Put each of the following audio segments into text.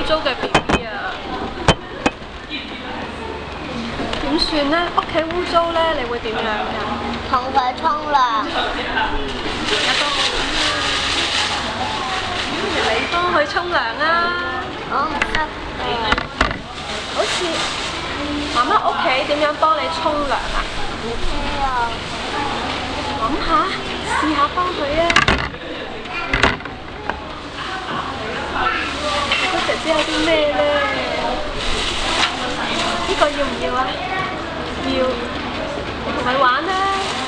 糟嘅 BB 啊！點算呢？屋企污糟呢，你會點樣㗎？ 同佢沖涼。 你幫佢沖涼啊！ 我唔得㗎。 好似媽媽屋企點樣幫你沖涼啊？ 唔知啊。 諗下，試下幫佢啊！嗰姐姐有啲咩呢？呢個要唔要啊？要，你同佢玩啦！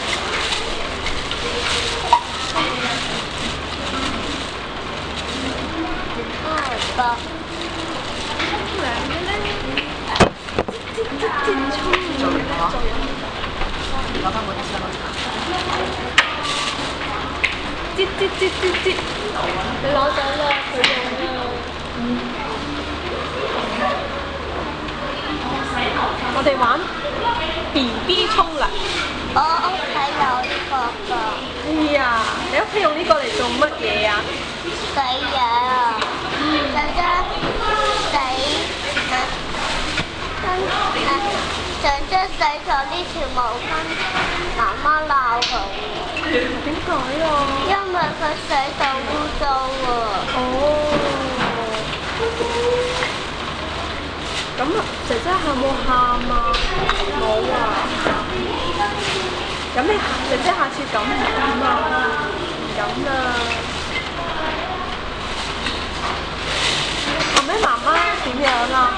得。 沖涼嘅咧，沖涼。攞翻我啲衫擠，你攞走啦，佢用啦。我哋玩 BB 沖涼。 我屋企有呢個㗎。 哎呀，你屋企用呢個嚟做乜嘢啊？ 洗嘢啊！長姐洗咗呢條毛巾，媽媽鬧佢。 點解啊？ 因為佢洗到污糟啊。 哦。咁啊，姐姐有冇喊啊？冇啊。咁你姐姐下次敢唔敢啊？唔敢啊。後尾媽媽點樣啊？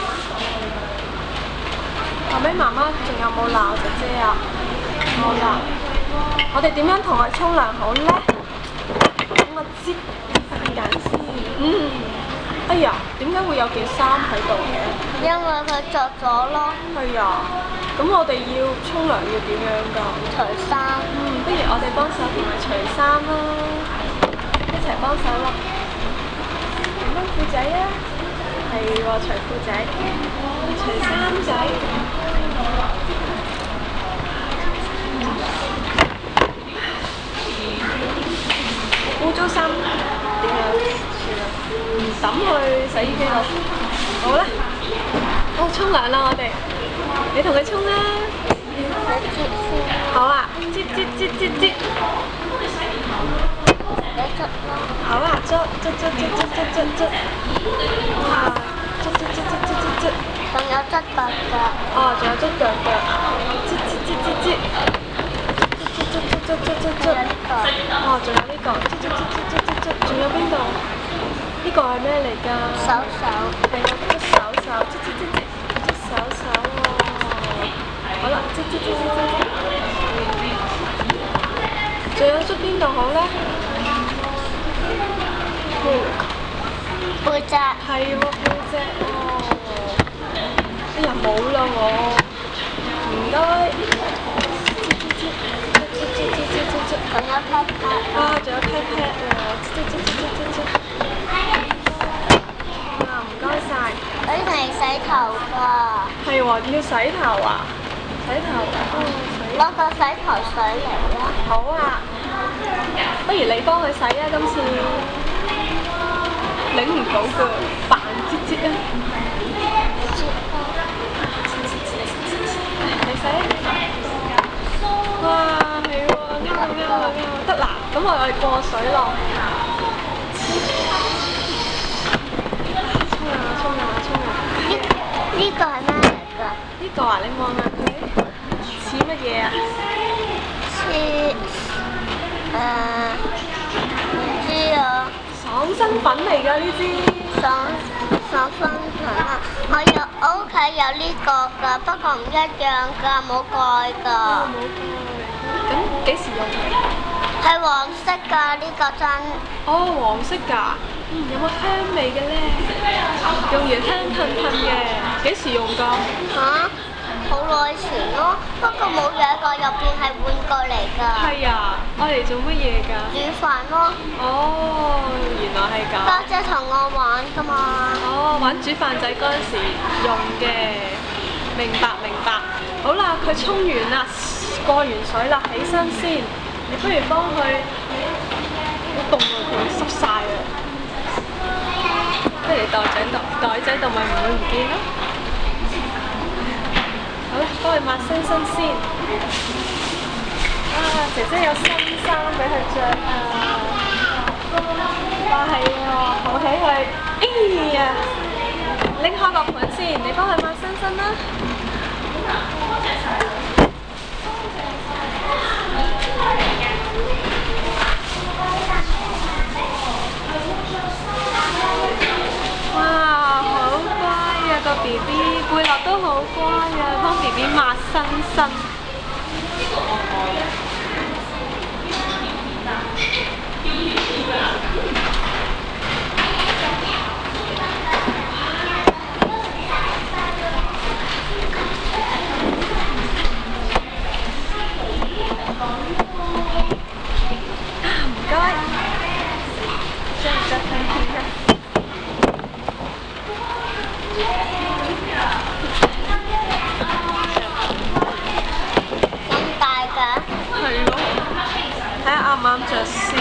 後尾媽媽仲有冇鬧姐姐啊？冇鬧。我哋點樣同佢沖涼好呢？等我擠時間先。哎呀，點解會有件衫喺度嘅？ 因為佢着咗咯。 係啊。咁我哋要沖涼要點樣㗎？ 除衫。 不如我哋幫手同佢除衫啦，一齊幫手啦。換翻褲仔啊！係喎，除褲仔，除衫仔。污糟衫點樣？算啦，抌去洗衣機度。好啦，好沖涼啦，我哋。你同佢沖啦。好啊，擠。 你捽咯。 好啊，捽。哇，捽。 仲有捽腳㗎。 哦，仲有捽腳㗎。擠。 仲有呢個。 哦，仲有呢個。擠。仲有邊度？呢個係咩嚟㗎？ 手。 係啊，捽手。捽手喎。好啦，擠。仲有捽邊度好咧？ 背脊。 係喎，背脊喎。哎呀，冇啦我。唔該。擠。 仲有 pat pat。 啊，仲有 pat pat 喎。啊，唔該晒。 嗰啲係洗頭㗎。 係喎，要洗頭啊？洗頭。 攞個洗頭水嚟啦。 好啊。不如你幫佢洗啊，今次。擰唔到㗎，扮擠啊！你洗啊！哇，係喎，啱，得啦，咁我哋過水咯。沖涼！ 呢個係咩嚟㗎？ 呢個啊，你望下佢，似乜嘢啊？ 似唔知啊。 爽身粉嚟㗎呢支。 爽身粉啊！我屋企有呢個㗎，不過唔一樣㗎，冇蓋㗎。 冇蓋。咁幾時用嘅？ 係黃色㗎呢個樽。 哦，黃色㗎。有冇香味嘅咧？用完香噴嘅。幾時用㗎？ 好耐前咯，不過冇嘢㗎，入邊係玩具嚟㗎。 係啊，我嚟做乜嘢㗎？ 煮飯咯。 哦，原來係咁。 家姐同我玩㗎嘛。 哦，玩煮飯仔嗰陣時用嘅，明白。好啦，佢沖完啦，過完水啦，起身先。你不如幫佢，好凍啊，佢濕晒啊。不如你袋井度。 袋仔度咪唔會唔見咯。好啦，幫佢抹身先。啊，姐姐有新衫俾佢着啊！哇，係喎，好起佢。哎呀，拎開個盤先，你幫佢抹身啦。哇，好乖啊個 BB，貝樂都好乖啊，幫 BB 抹身。唔該，着唔着睇片啊？ 咁大㗎？ 係咯，睇下啱唔啱着先。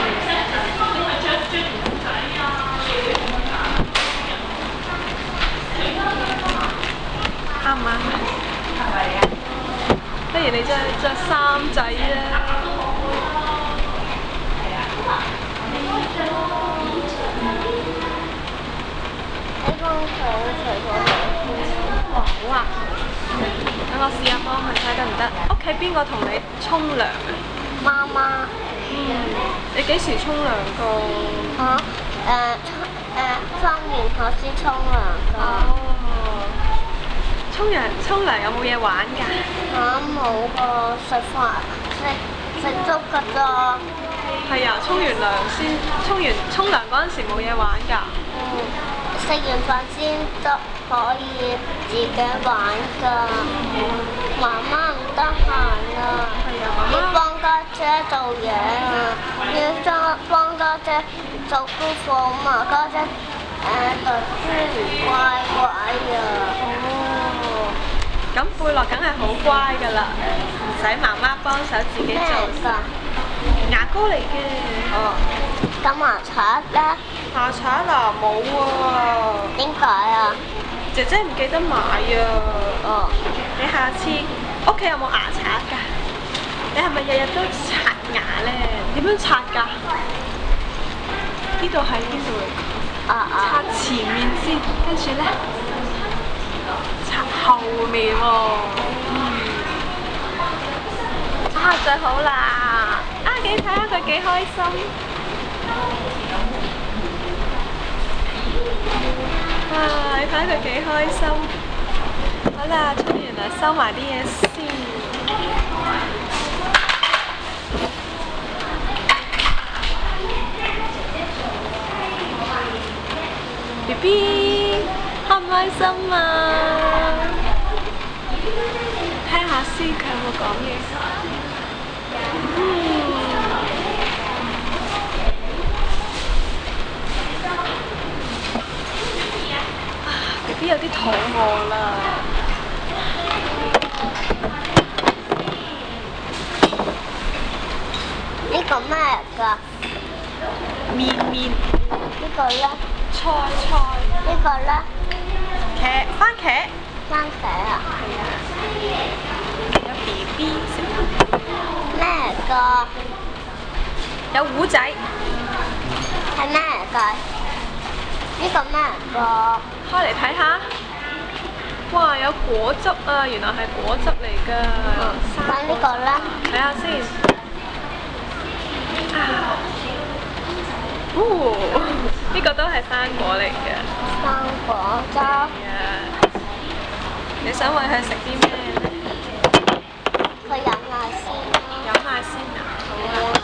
啱唔啱？不如你着衫仔啦。 你幫佢除咗好啊，等我試下幫佢睇得唔得？屋企邊個同你沖涼啊？ 媽媽。 你幾時沖涼㗎？ 翻完學先沖涼㗎。 哦，沖涼有冇嘢玩㗎？ 冇㗎，食粥㗎咋。 係啊，沖涼嗰陣時冇嘢玩㗎。 食完飯先得可以自己玩㗎。媽媽唔得閒啊， 係啊，媽媽要幫家姐做嘢啊，要幫家姐做功課啊嘛，家姐讀書唔乖啊。 哦，咁貝樂梗係好乖㗎啦，唔使媽媽幫手自己咩做。 㗎？ 牙膏嚟嘅。 哦，咁牙刷咧？ 牙刷嗱冇喎。 點解啊？ 姐姐唔記得買啊。 哦， 你下次屋企有冇牙刷㗎？你係咪日日都刷牙咧？點樣刷㗎？呢度喺邊度嚟？刷前面先，跟住咧刷後面喎。最好啦！你睇下佢幾開心。你睇佢幾開心。好啦，沖完啦，收埋啲嘢先。BB， 開唔開心啊？聽下先，佢有冇講嘢？BB 有啲肚餓啦。 呢個咩㗎？ 麵。 呢個咧？ 菜。 呢個咧？ 番茄。 番茄啊？ 係啊。有 BB 食。 咩㗎？ 有糊仔。 係咩㗎？呢個咩㗎？ 開嚟睇下。哇！有果汁啊，原來係果汁嚟㗎。 咁呢個咧？ 睇下先。呢個都係生果嚟嘅。 生果汁。 係啊。你想餵佢食啲咩咧？ 佢飲奶先啦。 飲奶先啊！好啊。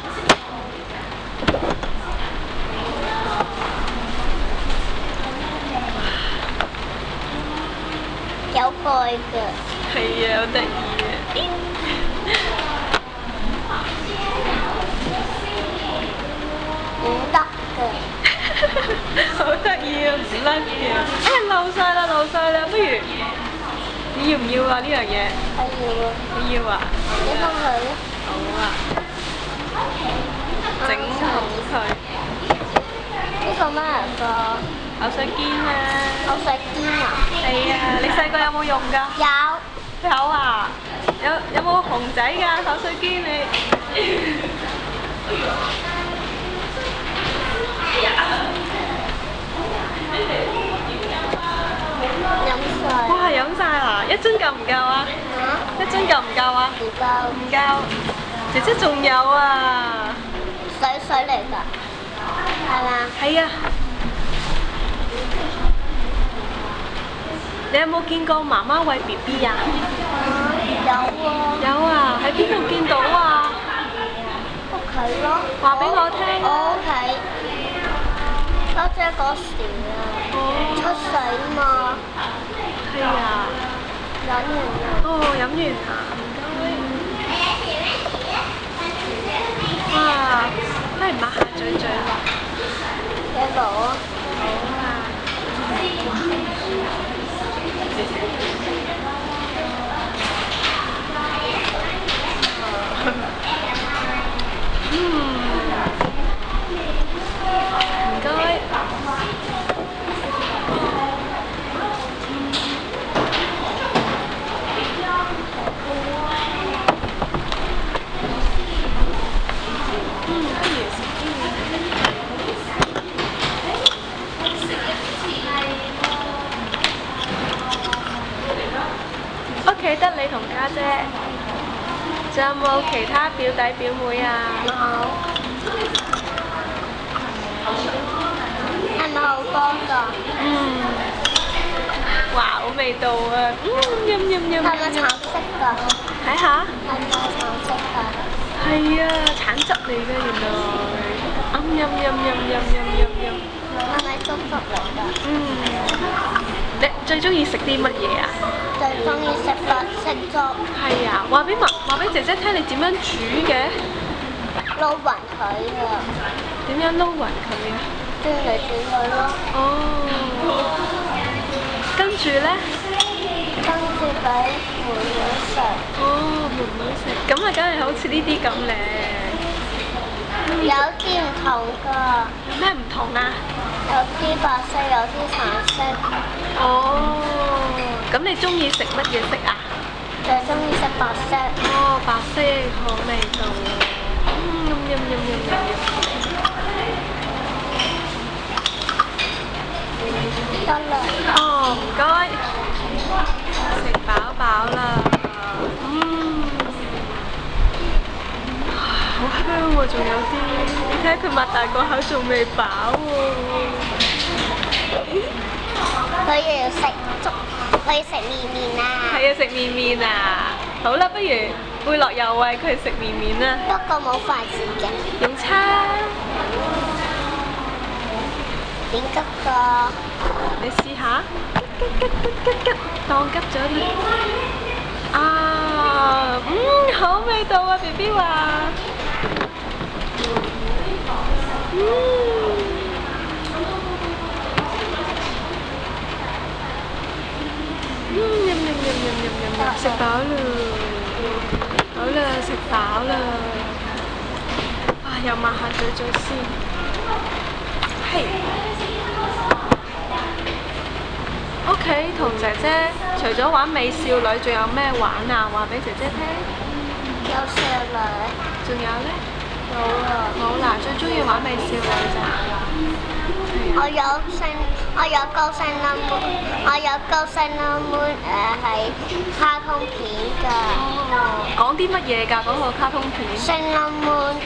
有蓋嘅。 係啊，好得意啊！ 唔得嘅。 好得意啊，唔甩嘅。漏晒啦，不如你要唔要啊呢樣嘢？ 我要啊。 你要啊？ 你幫佢啦。 好啊。整好佢。 呢個咩嚟㗎？ 口水肩啊！ 口水肩啊！ 係啊，你細個有冇用㗎？ 有。 有啊！有冇熊仔㗎口水肩你？ 飲水。 哇！飲晒啦！一樽夠唔夠啊？一樽夠唔夠啊？ 唔夠。 唔夠。姐姐仲有啊！ 水嚟㗎，係嘛？ 係啊！你有冇見過媽媽餵 BB 啊？ 有喎。 有啊！喺邊度見到啊？ 屋企咯。 話俾我聽啊！ 我屋企，家姐嗰時啊，出世嘛。 係啊！ 飲完啦。 哦，飲完啦，唔該。哇！不如抹下嘴嘴啦。 幾好啊！ 好啊！唔該。屋企得你同家姐，仲有冇其他表弟表妹啊？ 冇。係咪好多㗎？ 哇，好味道啊！飲飲飲。 係咪橙色㗎？ 睇下。 係咪橙色㗎？ 係啊，橙汁嚟嘅原來。飲飲飲飲飲飲飲。 係咪粥嚟㗎？ 你最中意食啲乜嘢啊？ 最中意食白色粥。 係啊，話俾姐姐聽你點樣煮嘅？ 撈勻佢啊！ 點樣撈勻佢啊？ 轉嚟轉去咯。 哦。跟住咧？ 跟住俾妹妹食。 哦，妹妹食，咁啊，梗係好似呢啲咁咧。 有啲唔同㗎。 有咩唔同啊？ 有啲白色，有啲橙色。 哦。咁你中意食乜嘢色啊？ 最中意食白色。 哦，白色好味道喎。飲飲飲飲飲。 得啦。 哦，唔該。食飽飽啦。好香喎，仲有啲，你睇下佢擘大個口仲未飽喎。 佢又要食粥，佢要食麵麵啊！ 係啊，食麵麵啊！好啦，不如貝樂又餵佢食麵麵啦。 不過冇筷子嘅。 用叉。 點急㗎？ 你試下。吉，當急咗啲。啊，好味道啊 ！BB 話。食飽啦，好啦，食飽啦。啊，又抹下嘴嘴先。係。屋企同姐姐除咗玩美少女，仲有咩玩啊？話俾姐姐聽。 有少女。 仲有咧？ 冇啊。 冇啦，最中意玩美少女咋。 我有高聲啦妹，係卡通片㗎。 哦，講啲乜嘢㗎？嗰個卡通片。 聲啦妹。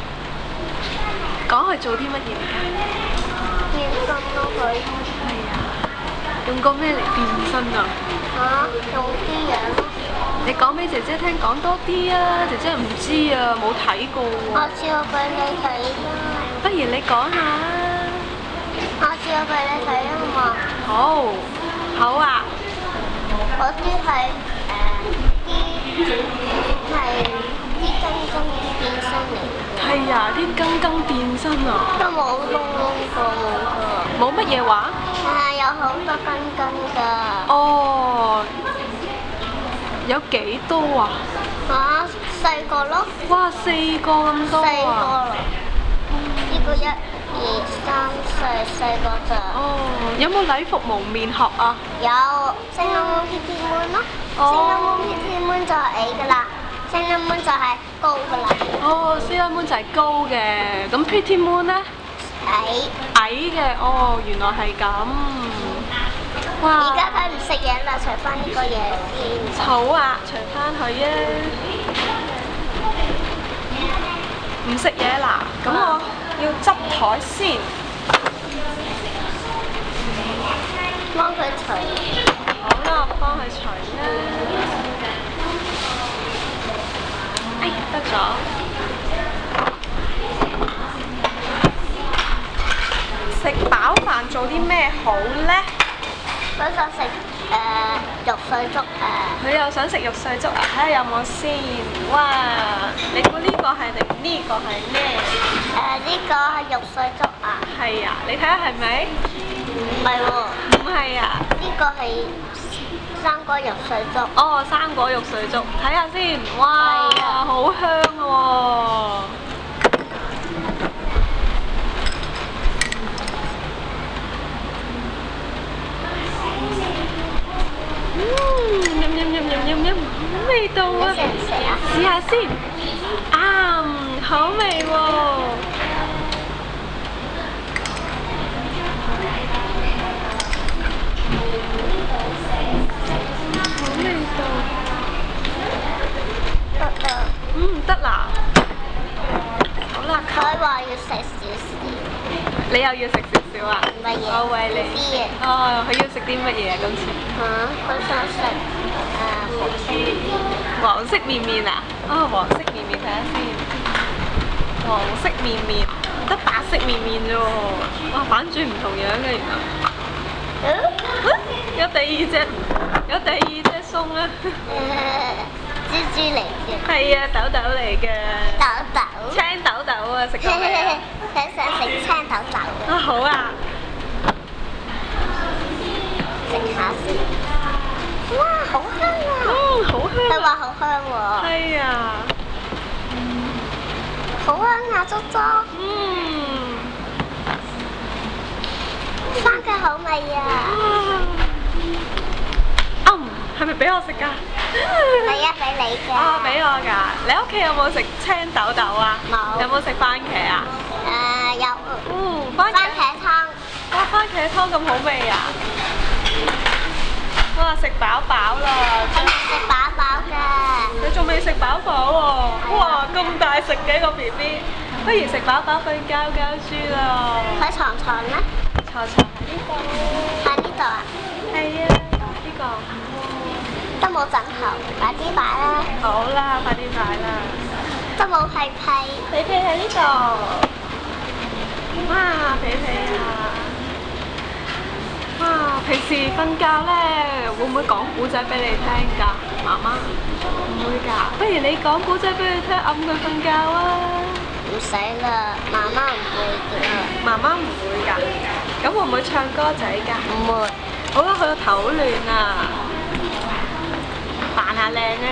講佢做啲乜嘢㗎？ 變身咯佢。 係啊。用過咩嚟變身啊？ 用啲嘢咯。 你講俾姐姐聽，講多啲啊！姐姐唔知啊，冇睇過喎。 我照俾你睇啦。 不如你講下啊。 我照俾你睇啊嘛。 好啊。 嗰啲係啲根根變身嚟。 係啊，啲根變身啊。 都冇窿過冇㗎。 冇乜嘢話？ 係有好多根㗎。 哦。有幾多啊？4個咯。哇，4個咁多啊！ 4個啦。呢個 2、3、4，4個咋。 哦，有冇禮服蒙面學啊？ 有Sailor Moon Pretty Moon 咯，Sailor Moon Pretty Moon就係矮噶啦，Sailor Moon就係高噶啦。 哦，Sailor Moon就係高嘅，咁 Pretty Moon 咧？矮嘅，哦，原來係咁。哇！ 而家佢唔食嘢啦，除翻呢個嘢先。 好啊，除翻佢啊！唔食嘢啦，咁我要執台先。 幫佢除。 好啦，我幫佢除啦。哎，得咗。食飽飯做啲咩好呢？ 佢就食肉碎粥佢又想食肉碎粥啊！睇下有冇先。哇！你估呢個係定呢個係咩？ 呢個係肉碎粥啊。 係啊，你睇下係咪？ 唔係喎。 唔係啊。 呢個係生果肉碎粥。 哦，生果肉碎粥，睇下先。哇！ 係啊， 好香喎！飲，味道啊！ 食唔食啊？ 試下先。啊，好味喎！好味道。 得啦。 得啦。好啦， 佢話要食少少。 你又要食少少啊？ 乜嘢？ 我餵你。 啲嘢。 哦，佢要食啲乜嘢啊？今次？ 佢想食黃色麵麵。 黃色麵麵啊？哦，黃色麵麵睇下先。黃色麵麵，得白色麵麵啫喎。哇，反轉唔同樣嘅原來。有第二隻餸啊！ 豬豬嚟嘅。 係啊，豆豆嚟嘅。 豆豆。 青豆豆啊，食過未啊？ 佢想食青豆豆。 啊，好啊。 食下先。哇，好香啊！ 好香。 佢話好香喎。 係啊。 好香啊，粥粥。番茄好味啊！ 係咪俾我食㗎？ 係啊，俾你㗎。 啊，俾我㗎！你屋企有冇食青豆豆啊？ 冇。 有冇食番茄啊？ 有。 番茄湯。 哇，番茄湯咁好味啊！哇，食飽飽啦！ 係咪食飽飽㗎？ 你仲未食飽飽喎？哇，咁大食嘅個 BB，不如食飽飽瞓覺豬啦！ 喺床咧？ 床喺呢度。 喺呢度啊？ 係啊，呢個。 都冇枕頭，快啲擺啦！ 好啦，快啲擺啦！ 都冇屁屁， 屁屁喺呢度。哇，屁屁啊！哇，平時瞓覺咧，會唔會講古仔俾你聽㗎，媽媽？唔會㗎，不如你講古仔俾佢聽，揞佢瞓覺啊！ 唔使啦，媽媽唔會㗎。 媽媽唔會㗎，咁會唔會唱歌仔㗎？ 唔會。 好啦，佢個頭好亂啊！扮下靚啊！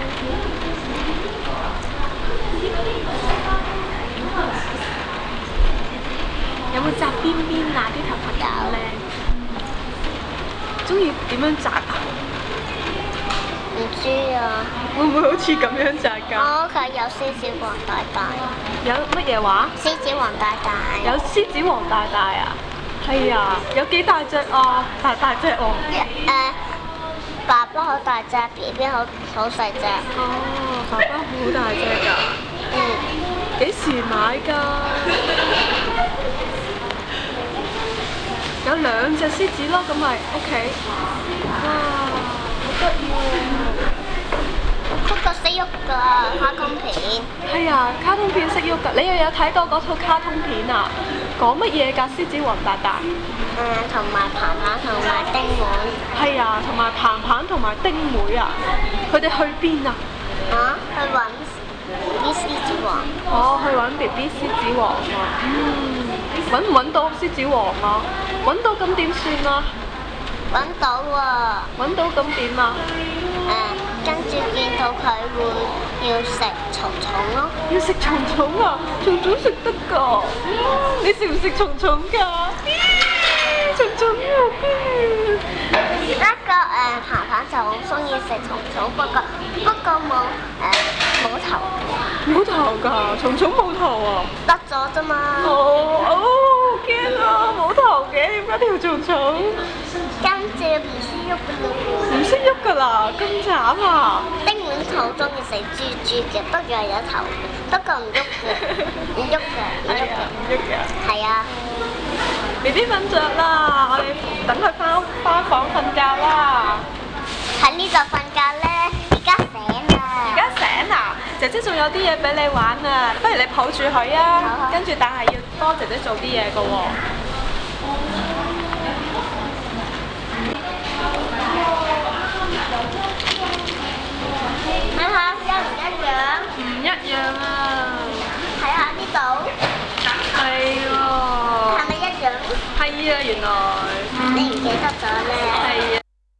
有冇紮邊邊啊？啲頭髮好靚。中意點樣紮啊？ 唔知啊。 會唔會好似咁樣紮㗎？ 我屋企有獅子王大大。 有乜嘢話？ 獅子王大大。 有獅子王大大啊？係啊，有幾大隻啊？大隻喎。 爸爸好大隻 ，BB 好細隻。 哦，爸爸好大隻㗎。幾時買㗎？有2隻獅子咯，咁咪屋企。哇，好得意喎！ 嗰個識喐㗎卡通片。 係啊，卡通片識喐㗎。你又有睇過嗰套卡通片啊？講乜嘢㗎？獅子王大大。 同埋彭彭同埋丁妹。 係啊，同埋彭彭同埋丁妹啊，佢哋去邊啊？ 去揾 BB 獅子王。 哦，去揾 BB 獅子王啊！揾唔揾到獅子王啊？揾到咁點算啊？ 揾到喎。 揾到咁點啊？ 跟住見到佢會要食蟲蟲咯。 要食蟲蟲啊？蟲蟲食得㗎？你食唔食蟲蟲㗎？蟲蟲啊！ 不過爬爬就好中意食蟲蟲，不過冇頭。 冇頭㗎？蟲蟲冇頭啊？ 得咗啫嘛。 哦，驚啊！冇頭嘅，點解條蟲蟲？ 跟住唔識喐㗎啦。 唔識喐㗎啦，咁慘啊！ 丁滿好中意食豬豬嘅，不過有頭，不過唔喐嘅，唔喐嘅，唔喐嘅。 唔喐嘅。 係啊。 BB 瞓着啦，我哋等佢翻房瞓覺啦。 喺呢度瞓覺咧，而家醒啦。 而家醒啦，姐姐仲有啲嘢俾你玩啊，不如你抱住佢啊， 好跟住但係要幫姐姐做啲嘢㗎喎。 睇下一唔一樣？ 唔一樣啊。 睇下呢度， 係喎。 係咪一樣？ 係啊，原來。 你唔